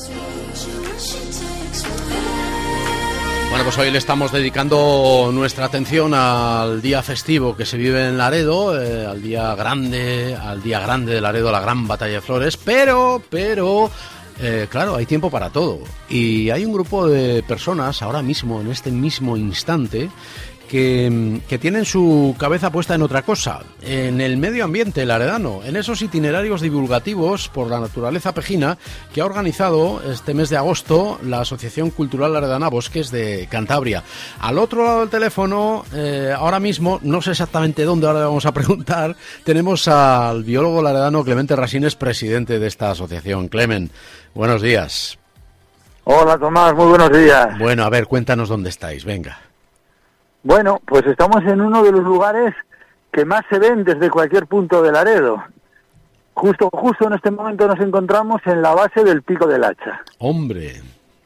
Bueno, pues hoy le estamos dedicando nuestra atención al día festivo que se vive en Laredo, al día grande de Laredo, la gran batalla de Flores, pero claro, hay tiempo para todo. Y hay un grupo de personas ahora mismo, en este mismo instante, que tienen su cabeza puesta en otra cosa, en el medio ambiente laredano, en esos itinerarios divulgativos por la naturaleza pejina que ha organizado este mes de agosto la Asociación Cultural Laredana Bosques de Cantabria. Al otro lado del teléfono, ahora mismo, no sé exactamente dónde, ahora le vamos a preguntar, tenemos al biólogo laredano Clemente Rasines, presidente de esta asociación. Clemen, buenos días. Hola Tomás, muy buenos días. Bueno, a ver, cuéntanos dónde estáis, venga. Bueno, pues estamos en uno de los lugares que más se ven desde cualquier punto de Laredo. Justo en este momento nos encontramos en la base del Pico del Hacha. ¡Hombre!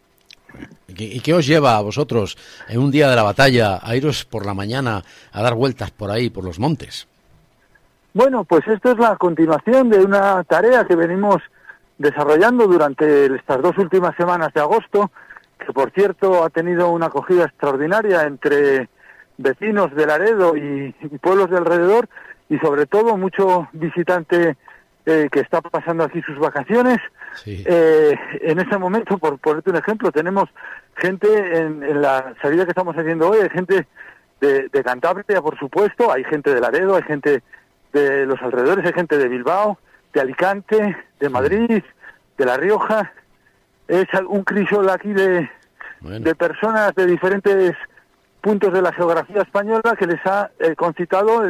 ¿Y qué os lleva a vosotros en un día de la batalla a iros por la mañana a dar vueltas por ahí, por los montes? Bueno, pues esto es la continuación de una tarea que venimos desarrollando durante estas 2 últimas semanas de agosto, que por cierto ha tenido una acogida extraordinaria entre vecinos de Laredo y pueblos de alrededor, y sobre todo mucho visitante que está pasando aquí sus vacaciones. Sí. En este momento, por ponerte un ejemplo, tenemos gente en la salida que estamos haciendo hoy, hay gente de Cantabria, por supuesto, hay gente de Laredo, hay gente de los alrededores, hay gente de Bilbao, de Alicante, de Madrid, de La Rioja. Es un crisol aquí de personas de diferentes puntos de la geografía española que les ha concitado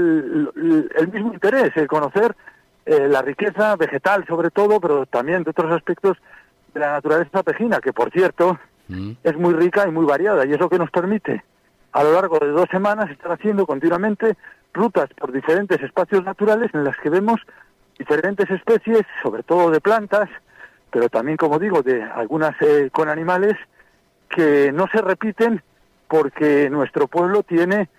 el mismo interés, el conocer la riqueza vegetal sobre todo, pero también de otros aspectos de la naturaleza pejina, que por cierto es muy rica y muy variada, y es lo que nos permite a lo largo de 2 semanas estar haciendo continuamente rutas por diferentes espacios naturales en las que vemos diferentes especies, sobre todo de plantas, pero también, como digo, de algunas con animales que no se repiten, porque nuestro pueblo tiene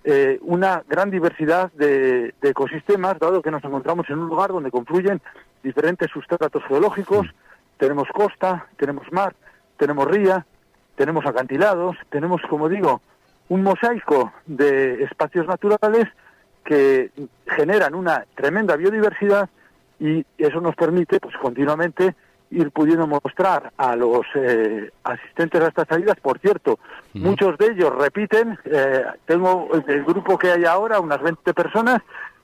una gran diversidad de ecosistemas, dado que nos encontramos en un lugar donde confluyen diferentes sustratos geológicos. Tenemos costa, tenemos mar, tenemos ría, tenemos acantilados, tenemos, como digo, un mosaico de espacios naturales que generan una tremenda biodiversidad, y eso nos permite pues continuamente ir pudiendo mostrar a los asistentes a estas salidas. Por cierto, muchos de ellos repiten. Tengo el grupo que hay ahora, unas 20 personas,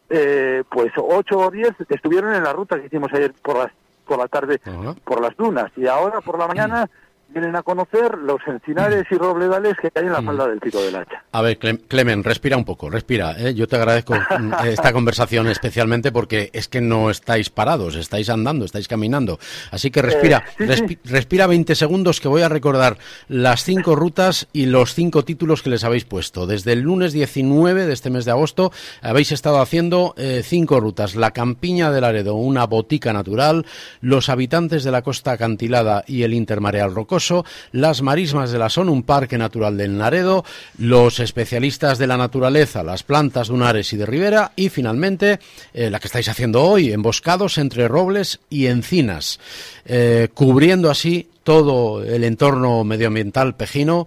pues 8 o 10 estuvieron en la ruta que hicimos ayer por la tarde por las dunas, y ahora por la mañana vienen a conocer los encinares y robledales que hay en la falda del Pico del Hacha. A ver, Clemen, respira un poco, respira. Yo te agradezco esta conversación especialmente porque es que no estáis parados, estáis andando, estáis caminando. Así que respira, respira 20 segundos, que voy a recordar las 5 rutas y los 5 títulos que les habéis puesto. Desde el lunes 19 de este mes de agosto habéis estado haciendo 5 rutas. La Campiña de Laredo, una botica natural, los habitantes de la costa acantilada y el intermareal rocoso, las marismas de la Son, un parque natural del Laredo, los especialistas de la naturaleza, las plantas dunares y de ribera, y finalmente la que estáis haciendo hoy, emboscados entre robles y encinas, cubriendo así todo el entorno medioambiental pejino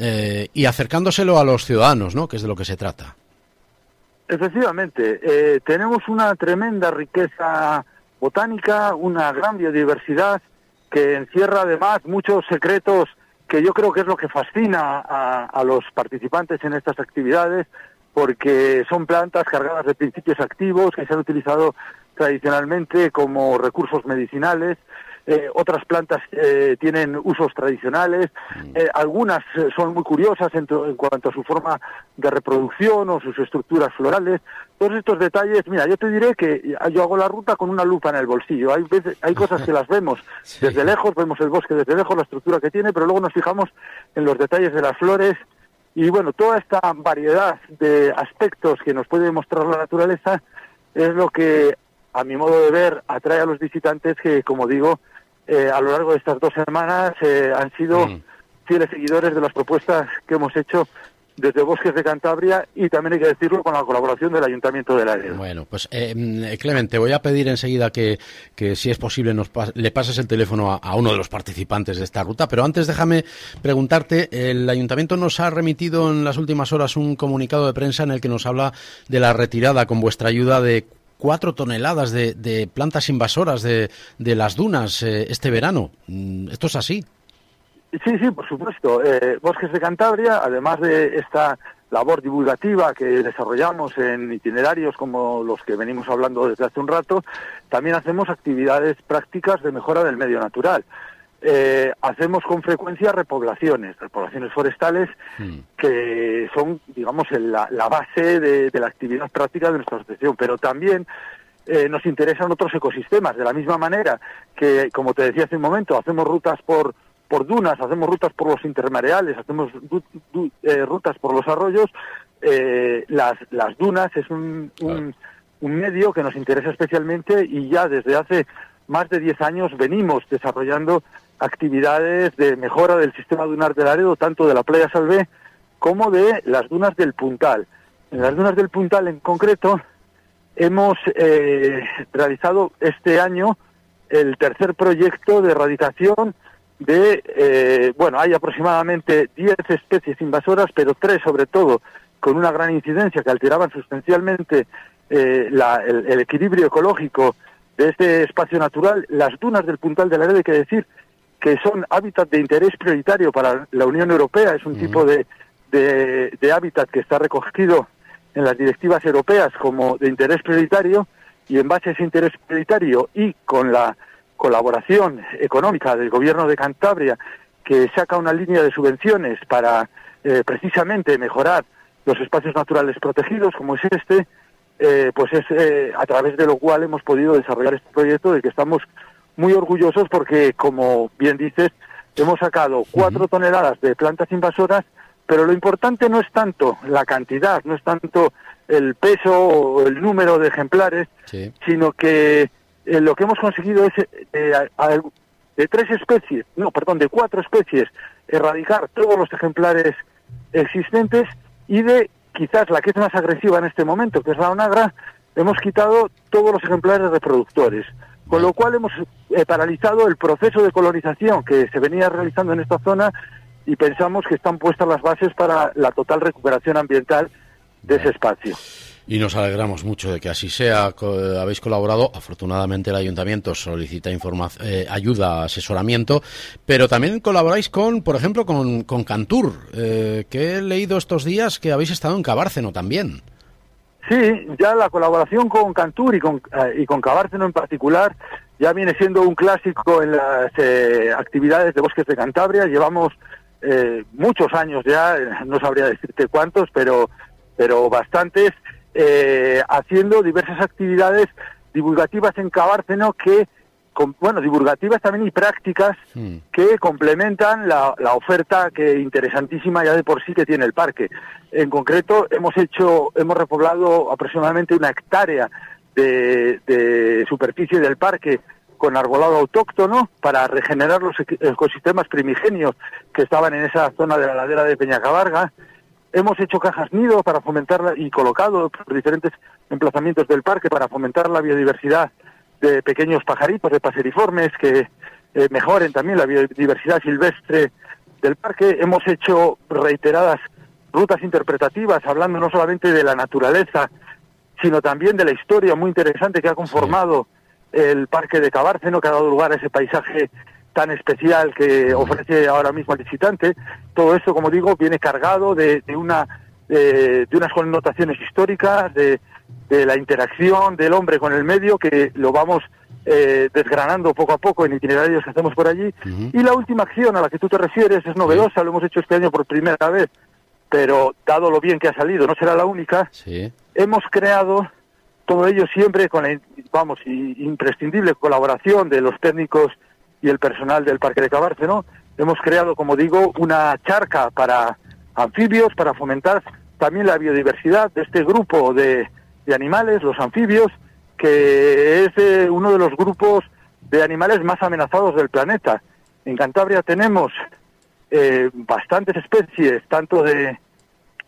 y acercándoselo a los ciudadanos, ¿no?, que es de lo que se trata. Efectivamente, tenemos una tremenda riqueza botánica, una gran biodiversidad que encierra además muchos secretos, que yo creo que es lo que fascina a los participantes en estas actividades, porque son plantas cargadas de principios activos que se han utilizado tradicionalmente como recursos medicinales. Otras plantas tienen usos tradicionales, algunas son muy curiosas en cuanto a su forma de reproducción o sus estructuras florales. Todos estos detalles, mira, yo te diré que yo hago la ruta con una lupa en el bolsillo. Hay cosas que las vemos desde lejos, vemos el bosque desde lejos, la estructura que tiene, pero luego nos fijamos en los detalles de las flores. Y bueno, toda esta variedad de aspectos que nos puede mostrar la naturaleza es lo que, a mi modo de ver, atrae a los visitantes que, como digo, a lo largo de estas 2 semanas han sido fieles seguidores de las propuestas que hemos hecho desde Bosques de Cantabria, y también hay que decirlo con la colaboración del Ayuntamiento de Laredo. Bueno, pues Clement, te voy a pedir enseguida que si es posible le pases el teléfono a uno de los participantes de esta ruta, pero antes déjame preguntarte, el Ayuntamiento nos ha remitido en las últimas horas un comunicado de prensa en el que nos habla de la retirada con vuestra ayuda de 4 toneladas de plantas invasoras de las dunas este verano. ¿Esto es así? Sí, por supuesto. Bosques de Cantabria, además de esta labor divulgativa que desarrollamos en itinerarios como los que venimos hablando desde hace un rato, también hacemos actividades prácticas de mejora del medio natural. Hacemos con frecuencia repoblaciones forestales, que son, digamos, la base de la actividad práctica de nuestra asociación, pero también nos interesan otros ecosistemas, de la misma manera que, como te decía hace un momento, hacemos rutas por dunas, hacemos rutas por los intermareales, hacemos rutas por los arroyos. Las dunas es un medio que nos interesa especialmente, y ya desde hace más de 10 años venimos desarrollando actividades de mejora del sistema dunar de Laredo, tanto de la playa Salvé como de las dunas del Puntal. En las dunas del Puntal en concreto hemos realizado este año el tercer proyecto de erradicación hay aproximadamente 10 especies invasoras, pero 3 sobre todo con una gran incidencia que alteraban sustancialmente el equilibrio ecológico de este espacio natural. Las dunas del Puntal de Laredo, hay que decir que son hábitat de interés prioritario para la Unión Europea, es un tipo de hábitat que está recogido en las directivas europeas como de interés prioritario, y en base a ese interés prioritario y con la colaboración económica del Gobierno de Cantabria, que saca una línea de subvenciones para precisamente mejorar los espacios naturales protegidos, como es este, a través de lo cual hemos podido desarrollar este proyecto, del que estamos muy orgullosos, porque, como bien dices, hemos sacado 4 toneladas de plantas invasoras, pero lo importante no es tanto la cantidad, no es tanto el peso o el número de ejemplares, sino que lo que hemos conseguido es de 4 especies, erradicar todos los ejemplares existentes, y de quizás la que es más agresiva en este momento, que es la onagra, hemos quitado todos los ejemplares reproductores, con lo cual hemos paralizado el proceso de colonización que se venía realizando en esta zona, y pensamos que están puestas las bases para la total recuperación ambiental de ese espacio. Y nos alegramos mucho de que así sea. Habéis colaborado, afortunadamente el Ayuntamiento solicita ayuda, asesoramiento, pero también colaboráis por ejemplo, con Cantur, que he leído estos días que habéis estado en Cabárceno también. Sí, ya la colaboración con Cantur y con Cabárceno en particular ya viene siendo un clásico en las actividades de Bosques de Cantabria. Llevamos muchos años ya, no sabría decirte cuántos, pero bastantes, haciendo diversas actividades divulgativas en Cabárceno, divulgativas también y prácticas, que complementan la oferta interesantísima ya de por sí que tiene el parque. En concreto, hemos repoblado aproximadamente 1 hectárea de superficie del parque con arbolado autóctono para regenerar los ecosistemas primigenios que estaban en esa zona de la ladera de Peñacabarga. Hemos hecho cajas nido para fomentarla, y colocado por diferentes emplazamientos del parque para fomentar la biodiversidad de pequeños pajaritos, de paseriformes, que mejoren también la biodiversidad silvestre del parque. Hemos hecho reiteradas rutas interpretativas, hablando no solamente de la naturaleza, sino también de la historia muy interesante que ha conformado el parque de Cabárceno, que ha dado lugar a ese paisaje tan especial que ofrece ahora mismo al visitante. Todo esto, como digo, viene cargado de unas connotaciones históricas, de la interacción del hombre con el medio, que lo vamos desgranando poco a poco en itinerarios que hacemos por allí. Y la última acción a la que tú te refieres es novedosa, lo hemos hecho este año por primera vez, pero dado lo bien que ha salido, no será la única. Hemos creado, todo ello siempre con la imprescindible colaboración de los técnicos y el personal del Parque de Cabárceno. Hemos creado, como digo, una charca para anfibios, para fomentar también la biodiversidad de este grupo de animales, los anfibios, que es uno de los grupos de animales más amenazados del planeta. En Cantabria tenemos bastantes especies, tanto de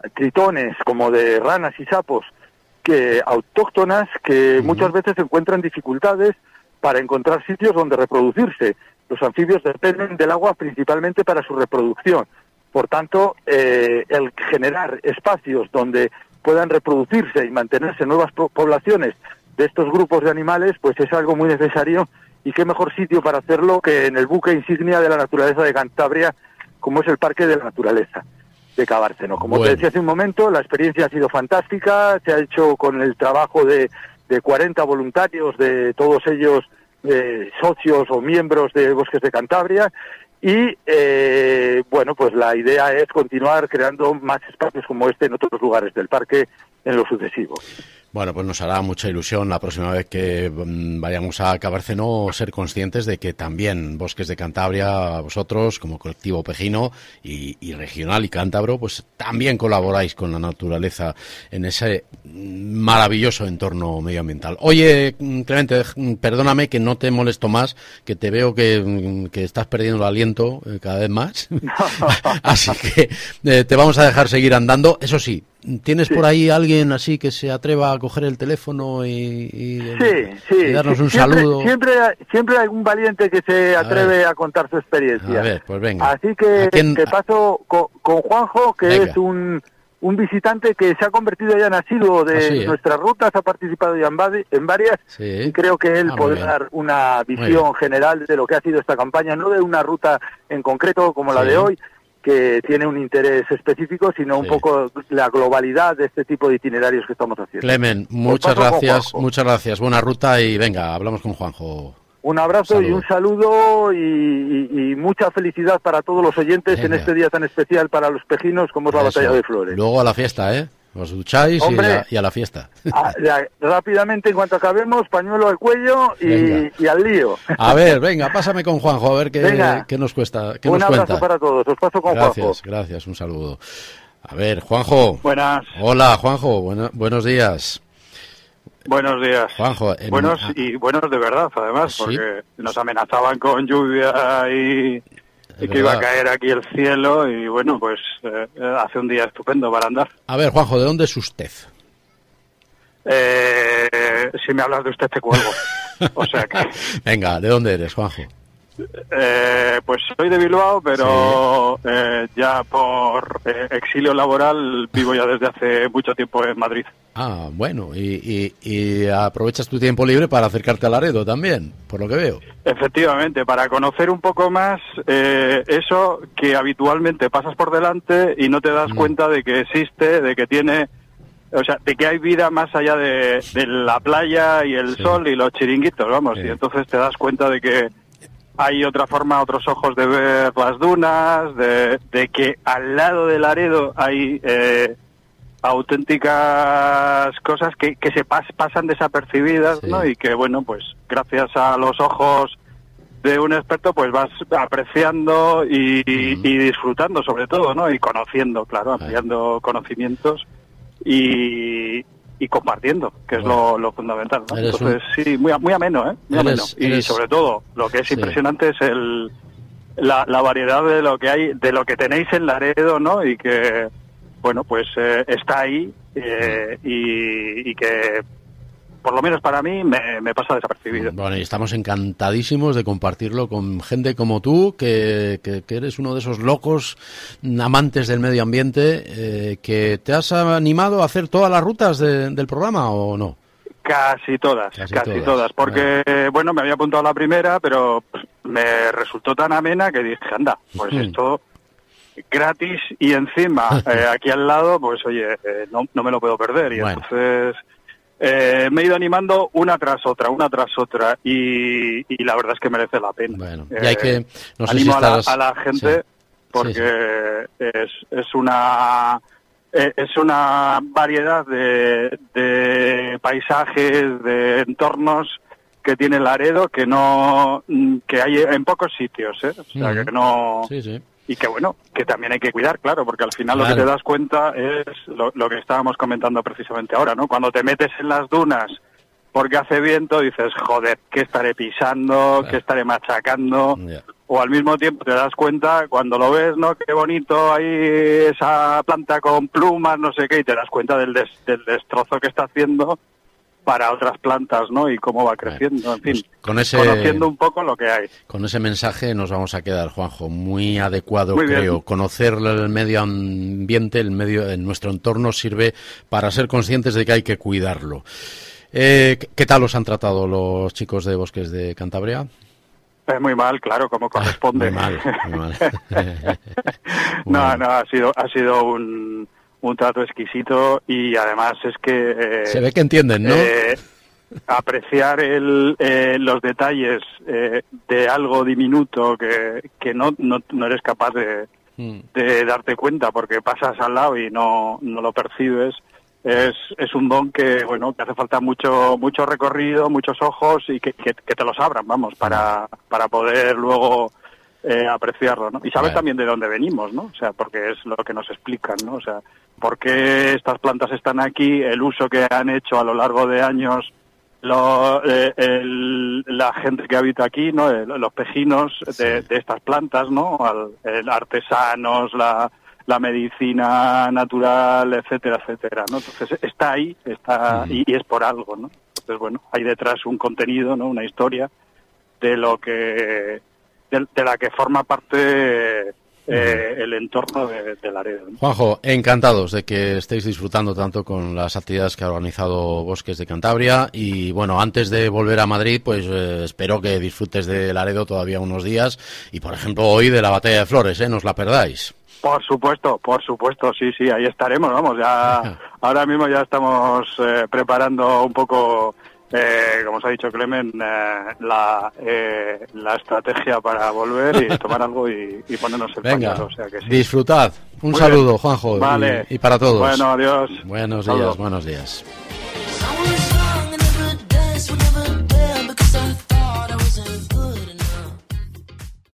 tritones como de ranas y sapos que autóctonas que muchas veces encuentran dificultades para encontrar sitios donde reproducirse. Los anfibios dependen del agua principalmente para su reproducción. Por tanto, el generar espacios donde puedan reproducirse y mantenerse nuevas poblaciones de estos grupos de animales, pues es algo muy necesario, y qué mejor sitio para hacerlo que en el buque insignia de la naturaleza de Cantabria, como es el Parque de la Naturaleza de Cabárceno. Como te decía hace un momento, la experiencia ha sido fantástica, se ha hecho con el trabajo de 40 voluntarios, de todos ellos socios o miembros de Bosques de Cantabria, y bueno, pues la idea es continuar creando más espacios como este en otros lugares del parque en lo sucesivo. Bueno, pues nos hará mucha ilusión la próxima vez que vayamos a Cabárceno ser conscientes de que también Bosques de Cantabria, vosotros como colectivo pejino y regional y cántabro, pues también colaboráis con la naturaleza en ese maravilloso entorno medioambiental. Oye, Clemente, perdóname que no te molesto más, que te veo que estás perdiendo el aliento cada vez más. Así que te vamos a dejar seguir andando. Eso sí, ¿tienes por ahí alguien así que se atreva a coger el teléfono y darnos un saludo? Siempre hay un valiente que se atreve a contar su experiencia. A ver, pues venga. Así que te paso con Juanjo, que es un visitante que se ha convertido ya en asiduo de nuestras rutas, ha participado ya en varias, y creo que él podrá dar una visión general de lo que ha sido esta campaña, no de una ruta en concreto como la de hoy, que tiene un interés específico, sino un poco la globalidad de este tipo de itinerarios que estamos haciendo. Clemen, muchas gracias, buena ruta, y venga, hablamos con Juanjo. Un abrazo y un saludo y mucha felicidad para todos los oyentes en este día tan especial para los pejinos como es la Batalla de Flores. Luego a la fiesta, ¿eh? Os ducháis y a la fiesta. Rápidamente, en cuanto acabemos, pañuelo al cuello y al lío. A ver, venga, pásame con Juanjo, a ver qué nos cuesta. Un abrazo para todos, os paso con Juanjo. Gracias, un saludo. A ver, Juanjo. Buenas. Hola, Juanjo, buenos días. Buenos días. Juanjo. Buenos de verdad, además, porque nos amenazaban con lluvia y que iba a caer aquí el cielo, y bueno, pues hace un día estupendo para andar. A ver, Juanjo, ¿de dónde es usted? Si me hablas de usted te cuelgo. O sea que... Venga, ¿de dónde eres, Juanjo? Pues soy de Bilbao, pero ya por exilio laboral vivo ya desde hace mucho tiempo en Madrid. Ah, bueno, y aprovechas tu tiempo libre para acercarte a Laredo también, por lo que veo. Efectivamente, para conocer un poco más eso que habitualmente pasas por delante y no te das cuenta de que existe, de que tiene... O sea, de que hay vida más allá de la playa y el sol y los chiringuitos, vamos, y entonces te das cuenta de que hay otra forma, otros ojos de ver las dunas, de que al lado de Laredo hay auténticas cosas que se pasan desapercibidas, ¿no? Y que, bueno, pues gracias a los ojos de un experto, pues vas apreciando y disfrutando sobre todo, ¿no? Y conociendo, claro, ampliando conocimientos y compartiendo, que es lo fundamental, ¿no? Entonces, sí, muy ameno, ¿eh? Muy ameno. Y sobre todo, lo que es impresionante es la variedad de lo que hay, de lo que tenéis en Laredo, ¿no? Y que, bueno, pues está ahí y que, por lo menos para mí, me pasa desapercibido. Bueno, y estamos encantadísimos de compartirlo con gente como tú, que eres uno de esos locos amantes del medio ambiente, que te has animado a hacer todas las rutas del programa, ¿o no? Casi todas, porque, bueno, me había apuntado a la primera, pero me resultó tan amena que dije, anda, pues esto gratis y encima aquí al lado, pues oye, no me lo puedo perder, y entonces... me he ido animando una tras otra y la verdad es que merece la pena. Bueno, y hay que, no sé animo si a la gente porque es una variedad de paisajes, de entornos que tiene Laredo que hay en pocos sitios, o sea que no. Y que bueno, que también hay que cuidar, claro, porque al final lo que te das cuenta es lo que estábamos comentando precisamente ahora, ¿no? Cuando te metes en las dunas porque hace viento, dices, joder, ¿qué estaré pisando? ¿Qué estaré machacando? o al mismo tiempo te das cuenta cuando lo ves, ¿no? Qué bonito ahí esa planta con plumas, no sé qué, y te das cuenta del destrozo que está haciendo para otras plantas, ¿no? Y cómo va creciendo, en fin, conociendo un poco lo que hay. Con ese mensaje nos vamos a quedar, Juanjo, muy adecuado, creo. Conocer el medio ambiente, en nuestro entorno sirve para ser conscientes de que hay que cuidarlo. ¿Qué tal os han tratado los chicos de Bosques de Cantabria? Muy mal, claro, como corresponde. Muy mal. Bueno. No, ha sido un trato exquisito y además es que... se ve que entienden, ¿no? Apreciar los detalles de algo diminuto que no eres capaz de darte cuenta porque pasas al lado y no lo percibes. Es un don que, bueno, que hace falta mucho recorrido, muchos ojos y que te los abran, vamos, para poder luego apreciarlo, ¿no? Y saber también de dónde venimos, ¿no? O sea, porque es lo que nos explican, ¿no? O sea, por qué estas plantas están aquí, el uso que han hecho a lo largo de años la gente que habita aquí, ¿no? Los pejinos de estas plantas, ¿no? Artesanos, la medicina natural, etcétera, etcétera, ¿no? Entonces está ahí, y es por algo, ¿no? Entonces, bueno, hay detrás un contenido, ¿no? Una historia de la que forma parte el entorno de Laredo, ¿no? Juanjo, encantados de que estéis disfrutando tanto con las actividades que ha organizado Bosques de Cantabria y bueno, antes de volver a Madrid, pues espero que disfrutes de Laredo todavía unos días y por ejemplo hoy de la Batalla de Flores, no os la perdáis. Por supuesto, sí, ahí estaremos, vamos, ya ahora mismo ya estamos preparando un poco, como os ha dicho Clemen, la estrategia para volver y tomar algo y ponernos el pañuelo, o sea que sí. Disfrutad. Un saludo, Juanjo, vale. y para todos. Bueno, adiós. Buenos días.